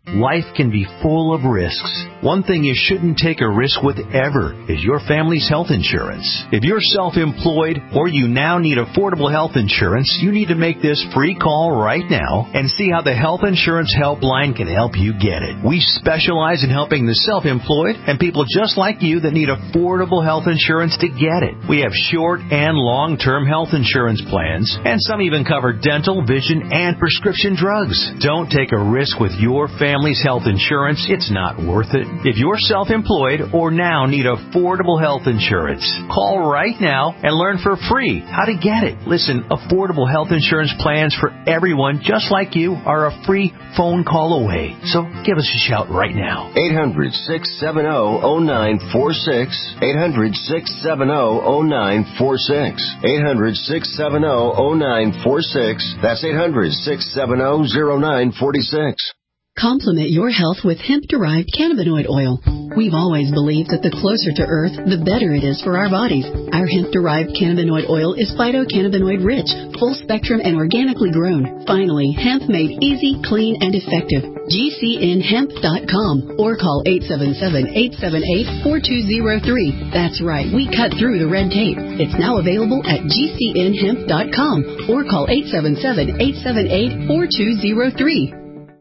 [SPEAKER 16] Life can be full of risks. One thing you shouldn't take a risk with ever is your family's health insurance. If you're self-employed or you now need affordable health insurance, you need to make this free call right now and see how the Health Insurance Helpline can help you get it. We specialize in helping the self-employed and people just like you that need affordable health insurance to get it. We have short and long-term health insurance plans, and some even cover dental, vision, and prescription drugs. Don't take a risk with your family's health insurance. It's not worth it. If you're self-employed or now need affordable health insurance, call right now and learn for free how to get it. Listen, affordable health insurance plans for everyone just like you are a free phone call away. So give us a shout right now.
[SPEAKER 8] eight hundred, six seven zero, zero nine four six. eight hundred, six seven zero, zero nine four six. eight hundred, six seven zero, zero nine four six. That's eight hundred, six seven zero, zero nine four six.
[SPEAKER 15] Complement your health with hemp-derived cannabinoid oil. We've always believed that the closer to Earth, the better it is for our bodies. Our hemp-derived cannabinoid oil is phytocannabinoid-rich, full-spectrum, and organically grown. Finally, hemp made easy, clean, and effective. G C N hemp dot com or call eight seven seven, eight seven eight, four two zero three. That's right, we cut through the red tape. It's now available at G C N hemp dot com or call eight seven seven, eight seven eight, four two zero three.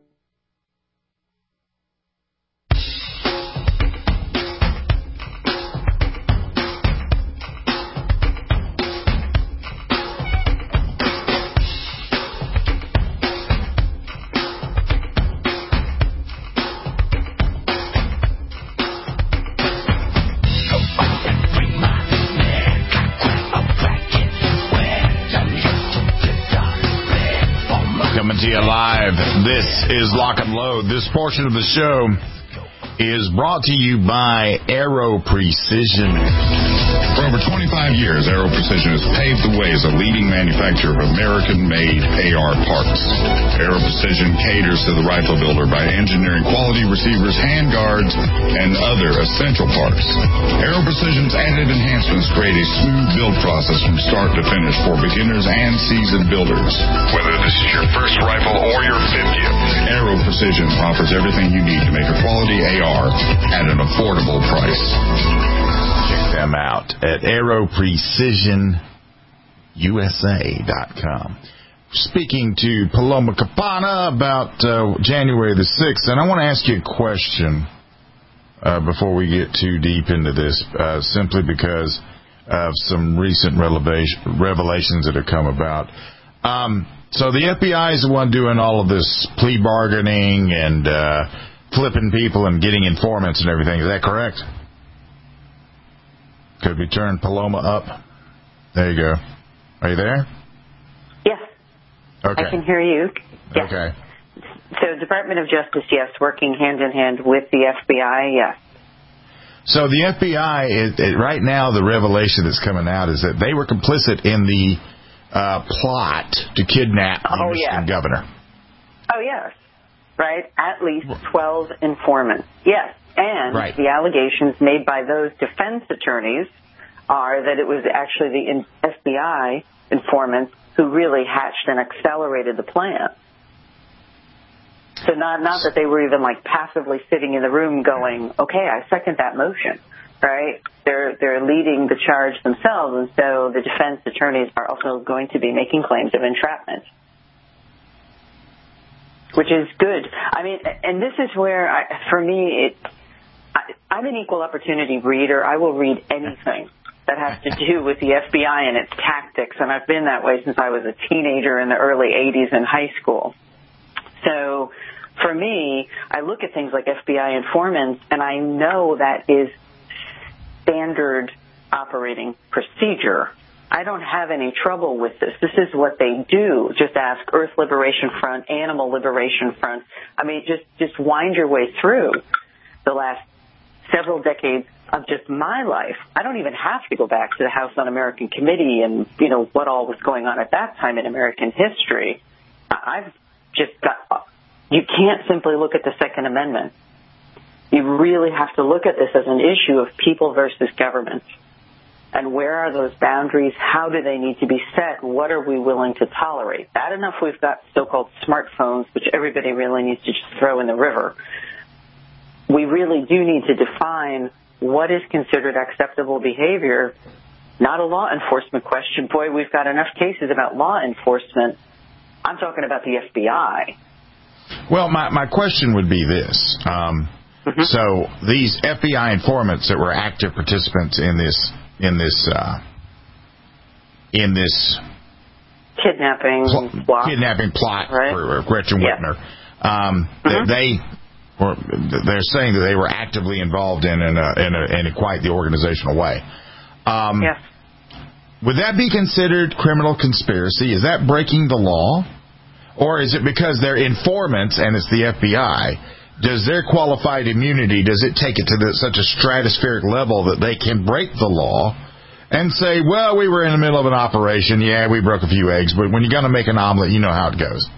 [SPEAKER 3] Live. This is Lock and Load. This portion of the show is brought to you by Aero Precision.
[SPEAKER 4] For over twenty-five years, Aero Precision has paved the way as a leading manufacturer of American-made A R parts. Aero Precision caters to the rifle builder by engineering quality receivers, handguards, and other essential parts. Aero Precision's added enhancements create a smooth build process from start to finish for beginners and seasoned builders. Whether this is your first rifle or your fiftieth, Aero Precision offers everything you need to make a quality A R at an affordable price.
[SPEAKER 3] Check them out at aero precision U S A dot com. Speaking to Paloma Campana about uh, January the sixth, and I want to ask you a question uh, before we get too deep into this, uh, simply because of some recent revelation, revelations that have come about. Um, so the F B I is the one doing all of this plea bargaining and uh, flipping people and getting informants and everything. Is that correct? Could we turn Paloma up? There you go. Are you there?
[SPEAKER 5] Yes.
[SPEAKER 3] Okay.
[SPEAKER 5] I can hear you. Yes.
[SPEAKER 3] Okay.
[SPEAKER 5] So Department of Justice, yes, working hand in hand with the F B I, yes.
[SPEAKER 3] So the F B I, it, it, right now, the revelation that's coming out is that they were complicit in the uh, plot to kidnap the
[SPEAKER 5] oh,
[SPEAKER 3] Michigan
[SPEAKER 5] yes.
[SPEAKER 3] governor.
[SPEAKER 5] Oh, yes. Right? At least twelve informants. Yes. And
[SPEAKER 3] right.
[SPEAKER 5] the allegations made by those defense attorneys are that it was actually the F B I informants who really hatched and accelerated the plan. So not not that they were even like passively sitting in the room going, okay, I second that motion, right? They're they're leading the charge themselves, and so the defense attorneys are also going to be making claims of entrapment, which is good. I mean, and this is where, I, for me, it, I, I'm an equal opportunity reader. I will read anything that has to do with the F B I and its tactics, and I've been that way since I was a teenager in the early eighties in high school. So for me, I look at things like F B I informants, and I know that is standard operating procedure. I don't have any trouble with this. This is what they do. Just ask Earth Liberation Front, Animal Liberation Front. I mean, just, just wind your way through the last several decades of just my life. I don't even have to go back to the House Un-American Committee and, you know, what all was going on at that time in American history. I've just got, you can't simply look at the Second Amendment. You really have to look at this as an issue of people versus government. And where are those boundaries? How do they need to be set? What are we willing to tolerate? Bad enough we've got so-called smartphones, which everybody really needs to just throw in the river. We really do need to define what is considered acceptable behavior, not a law enforcement question. Boy, we've got enough cases about law enforcement. I'm talking about the F B I.
[SPEAKER 3] Well, my, my question would be this. Um, mm-hmm. So these F B I informants that were active participants in this in this uh, in this
[SPEAKER 5] kidnapping
[SPEAKER 3] pl-
[SPEAKER 5] plot,
[SPEAKER 3] kidnapping plot
[SPEAKER 5] right?
[SPEAKER 3] for Gretchen
[SPEAKER 5] yeah.
[SPEAKER 3] Whitmer, um,
[SPEAKER 5] mm-hmm.
[SPEAKER 3] they or they're saying that they were actively involved in in a, in, a, in a quite the organizational way. Um,
[SPEAKER 5] yes.
[SPEAKER 3] Would that be considered criminal conspiracy? Is that breaking the law? Or is it because they're informants and it's the F B I? Does their qualified immunity, does it take it to the, such a stratospheric level that they can break the law and say, well, we were in the middle of an operation, yeah, we broke a few eggs, but when you're going to make an omelet, you know how it goes.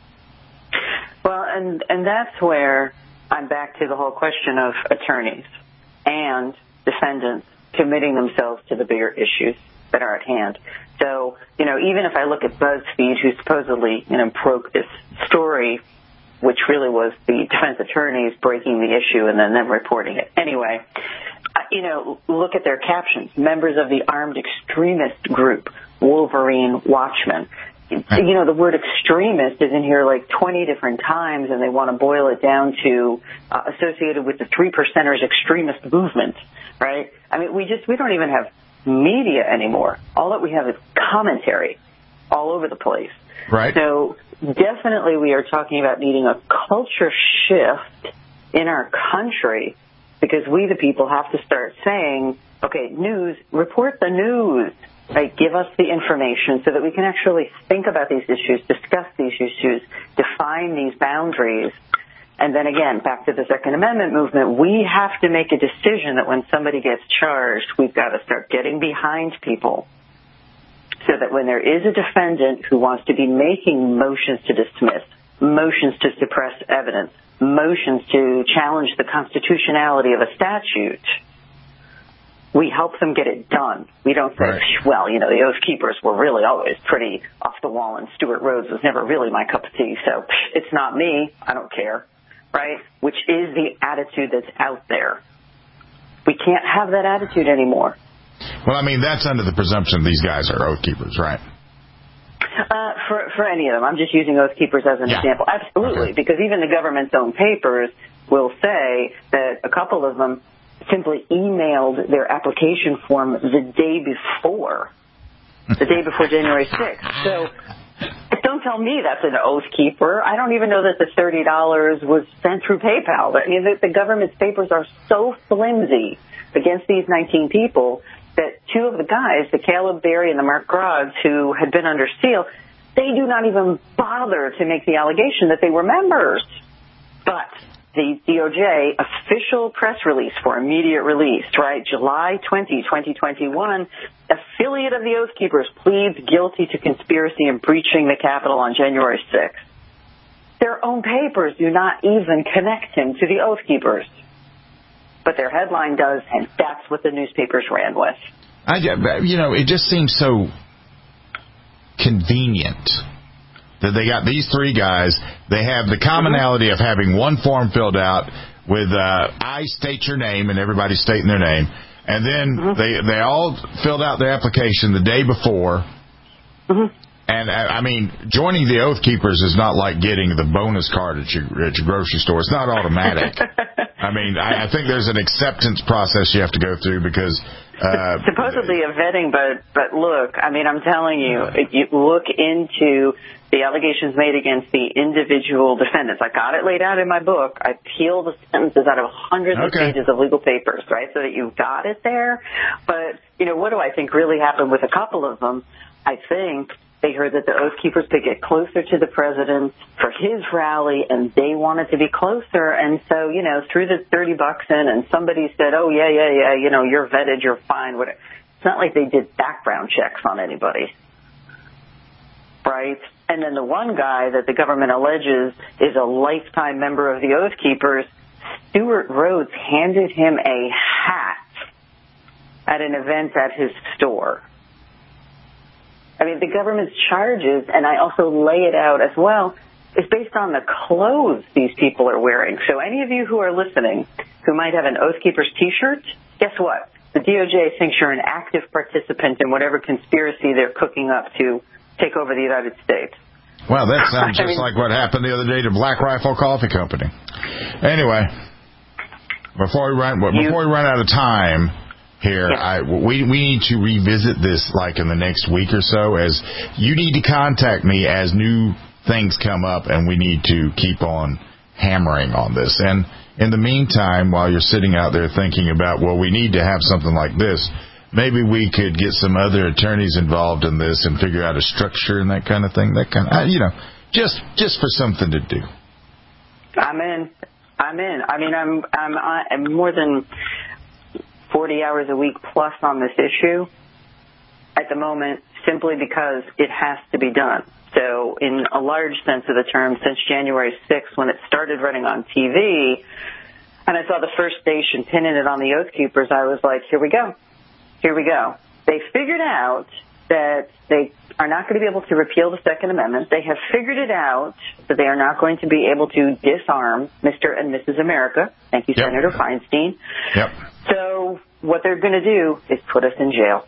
[SPEAKER 5] Well, and, and that's where I'm back to the whole question of attorneys and defendants committing themselves to the bigger issues that are at hand. So, you know, even if I look at BuzzFeed, who supposedly, you know, broke this story, which really was the defense attorneys breaking the issue and then them reporting it. Anyway, you know, look at their captions. Members of the armed extremist group, Wolverine Watchmen. You know, the word extremist is in here like twenty different times, and they want to boil it down to uh, associated with the three percenters extremist movement, right? I mean, we just, we don't even have media anymore. All that we have is commentary all over the place.
[SPEAKER 3] Right.
[SPEAKER 5] So definitely we are talking about needing a culture shift in our country, because we, the people, have to start saying, okay, news, report the news. Right, give us the information so that we can actually think about these issues, discuss these issues, define these boundaries. And then again, back to the Second Amendment movement, we have to make a decision that when somebody gets charged, we've got to start getting behind people so that when there is a defendant who wants to be making motions to dismiss, motions to suppress evidence, motions to challenge the constitutionality of a statute, we help them get it done. We don't say, right. well, you know, the Oath Keepers were really always pretty off the wall, and Stuart Rhodes was never really my cup of tea, so it's not me. I don't care, right? Which is the attitude that's out there. We can't have that attitude anymore.
[SPEAKER 3] Well, I mean, that's under the presumption these guys are Oath Keepers, right?
[SPEAKER 5] Uh, for, for any of them. I'm just using Oath Keepers as an
[SPEAKER 3] yeah.
[SPEAKER 5] example. Absolutely, okay. Because even the government's own papers will say that a couple of them simply emailed their application form the day before, the day before January sixth. So don't tell me that's an Oath Keeper. I don't even know that the thirty dollars was sent through PayPal. I mean, the, the government's papers are so flimsy against these nineteen people that two of the guys, the Caleb Berry and the Mark Groggs, who had been under seal, they do not even bother to make the allegation that they were members. But the D O J official press release for immediate release, right, July twentieth, twenty twenty-one, affiliate of the Oath Keepers pleads guilty to conspiracy and breaching the Capitol on January sixth. Their own papers do not even connect him to the Oath Keepers. But their headline does, and that's what the newspapers ran with.
[SPEAKER 3] I, you know, it just seems so convenient that they got these three guys. They have the commonality of having one form filled out with uh, I state your name, and everybody stating their name. And then mm-hmm. they they all filled out their application the day before. Mm-hmm. And, I mean, joining the Oath Keepers is not like getting the bonus card at your, at your grocery store. It's not automatic. I mean, I, I think there's an acceptance process you have to go through because... Uh,
[SPEAKER 5] supposedly a vetting, but but look, I mean, I'm telling you, if you look into the allegations made against the individual defendants. I got it laid out in my book. I peel the sentences out of hundreds okay. of pages of legal papers, right, so that you've got it there. But, you know, what do I think really happened with a couple of them? I think they heard that the Oath Keepers could get closer to the president for his rally, and they wanted to be closer. And so, you know, threw the thirty bucks in, and somebody said, oh, yeah, yeah, yeah, you know, you're vetted, you're fine. Whatever. It's not like they did background checks on anybody, right? And then the one guy that the government alleges is a lifetime member of the Oath Keepers, Stuart Rhodes handed him a hat at an event at his store. I mean, the government's charges, and I also lay it out as well, is based on the clothes these people are wearing. So any of you who are listening who might have an Oath Keepers T-shirt, guess what? The D O J thinks you're an active participant in whatever conspiracy they're cooking up to take over the United States.
[SPEAKER 3] Well, that sounds just
[SPEAKER 5] I mean,
[SPEAKER 3] like what happened the other day to Black Rifle Coffee Company. Anyway, before we run, before we run out of time here,
[SPEAKER 5] yeah.
[SPEAKER 3] I, we we need to revisit this like in the next week or so. As you need to contact me as new things come up, and we need to keep on hammering on this. And in the meantime, while you're sitting out there thinking about, well, we need to have something like this, maybe we could get some other attorneys involved in this and figure out a structure and that kind of thing. That kind of, you know, just just for something to do.
[SPEAKER 5] I'm in. I'm in. I mean, I'm I'm, I'm more than forty hours a week plus on this issue at the moment, simply because it has to be done. So in a large sense of the term, since January sixth, when it started running on T V, and I saw the first station pinning it on the Oath Keepers, I was like, here we go. Here we go. They figured out that they are not going to be able to repeal the Second Amendment. They have figured it out that they are not going to be able to disarm Mister and Missus America. Thank you, yep. Senator Feinstein.
[SPEAKER 3] Yep.
[SPEAKER 5] So what they're going to do is put us in jail.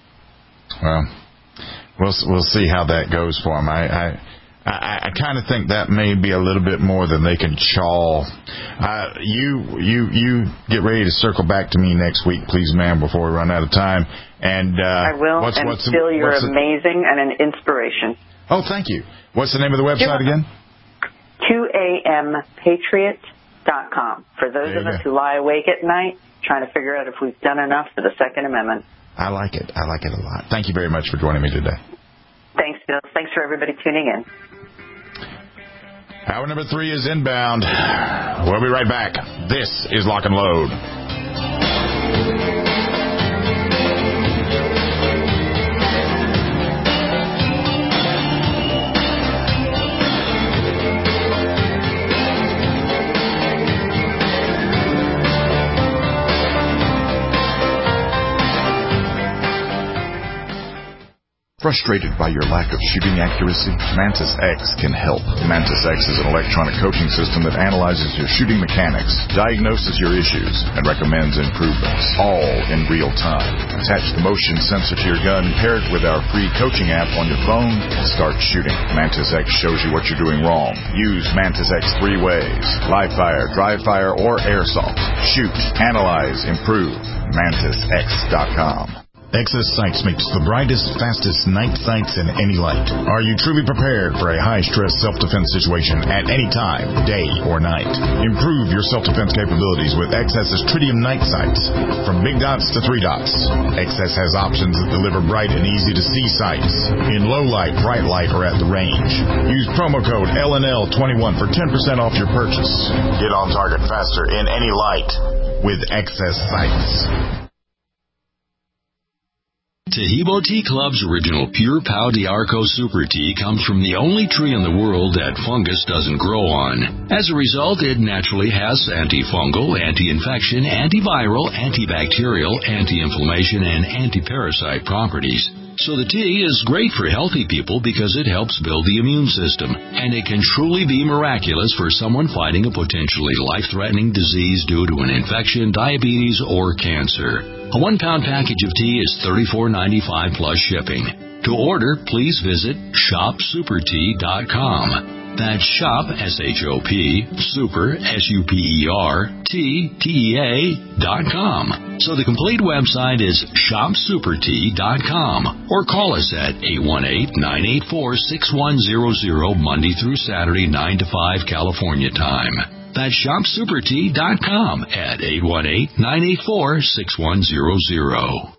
[SPEAKER 3] Well, we'll we'll see how that goes for them. I I, I, I kind of think that may be a little bit more than they can chaw. Uh, you you you get ready to circle back to me next week, please, ma'am, before we run out of time. And uh,
[SPEAKER 5] I will.
[SPEAKER 3] What's,
[SPEAKER 5] and
[SPEAKER 3] what's
[SPEAKER 5] still,
[SPEAKER 3] the,
[SPEAKER 5] you're
[SPEAKER 3] what's
[SPEAKER 5] amazing the, and an inspiration.
[SPEAKER 3] Oh, thank you. What's the name of the website again?
[SPEAKER 5] two a m patriot dot com. For those of us who lie awake at night trying to figure out if we've done enough for the Second Amendment.
[SPEAKER 3] I like it. I like it a lot. Thank you very much for joining me today.
[SPEAKER 5] Thanks, Bill. Thanks for everybody tuning in.
[SPEAKER 3] Hour number three is inbound. We'll be right back. This is Lock and Load.
[SPEAKER 4] Frustrated by your lack of shooting accuracy? Mantis X can help. Mantis X is an electronic coaching system that analyzes your shooting mechanics, diagnoses your issues, and recommends improvements, all in real time. Attach the motion sensor to your gun, pair it with our free coaching app on your phone, and start shooting. Mantis X shows you what you're doing wrong. Use Mantis X three ways: live fire, dry fire, or airsoft. Shoot, analyze, improve. Mantis X dot com.
[SPEAKER 3] Excess Sights makes the brightest, fastest night sights in any light. Are you truly prepared for a high-stress self-defense situation at any time, day or night? Improve your self-defense capabilities with Excess's Tritium night sights. From big dots to three dots, Excess has options that deliver bright and easy-to-see sights in low light, bright light, or at the range. Use promo code L N L twenty-one for ten percent off your purchase. Get on target faster in any light with Excess Sights.
[SPEAKER 19] Taheebo Tea Club's original Pure Pau d'Arco Super Tea comes from the only tree in the world that fungus doesn't grow on. As a result, it naturally has antifungal, anti-infection, antiviral, antibacterial, anti-inflammation, and anti-parasite properties. So the tea is great for healthy people because it helps build the immune system, and it can truly be miraculous for someone fighting a potentially life-threatening disease due to an infection, diabetes, or cancer. A one-pound package of tea is thirty-four ninety-five plus shipping. To order, please visit shop super tea dot com. That's shop, S H O P, super, S U P E R, T, T E A, dot com. So the complete website is shop super tea dot com. Or call us at eight one eight, nine eight four, six one zero zero Monday through Saturday, nine to five California time. That's shop super tea dot com at eight one eight, nine eight four, six one zero zero.